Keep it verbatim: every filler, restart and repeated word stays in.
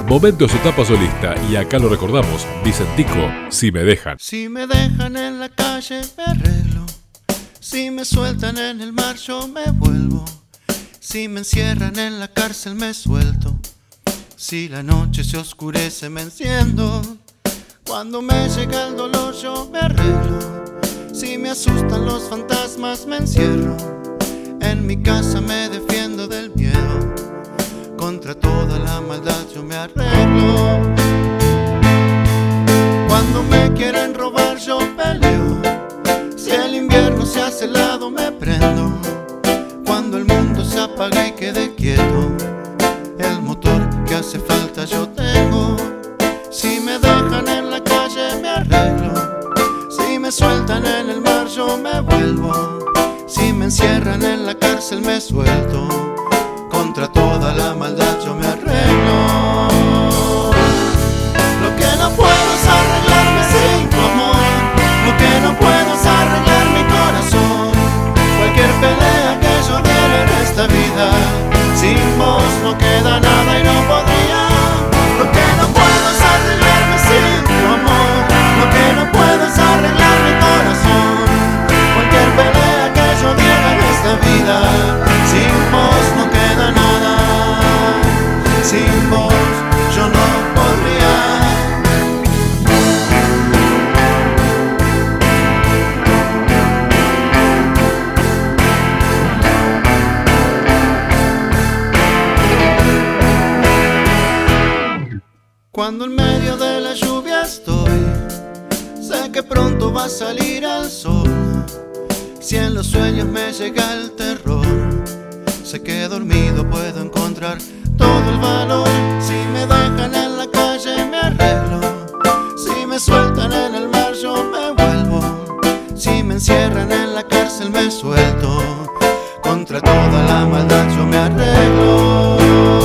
Momento de su etapa solista, y acá lo recordamos, Vicentico, Si me dejan. Si me dejan en la calle me arreglo, si me sueltan en el mar yo me vuelvo, si me encierran en la cárcel me suelto, si la noche se oscurece me enciendo, cuando me llega el dolor yo me arreglo, si me asustan los fantasmas me encierro, en mi casa me defiendo del miedo, contra toda la maldad yo me arreglo. Cuando me quieren robar yo peleo, si el invierno se hace helado me prendo, cuando el mundo se apaga y quede quieto, el motor que hace falta yo tengo. Si me dejan en la calle me arreglo, si me sueltan en el mar yo me vuelvo, si me encierran en la cárcel me suelto, contra toda la maldad yo me arreglo. Lo que no puedo es arreglarme sin tu amor, lo que no puedo es arreglar mi corazón, cualquier pelea que yo diera en esta vida, sin vos no queda nada y no podría. Lo que no puedo es arreglarme sin tu amor, lo que no puedo es arreglar mi corazón, cualquier pelea que yo diera en esta vida, sin vos no queda nada, sin vos yo no podría. Cuando en medio de la lluvia estoy, sé que pronto va a salir el sol, si en los sueños me llega el terror, sé que dormido puedo encontrar todo el valor. Si me dejan en la calle me arreglo, si me sueltan en el mar yo me vuelvo, si me encierran en la cárcel me suelto, contra toda la maldad yo me arreglo.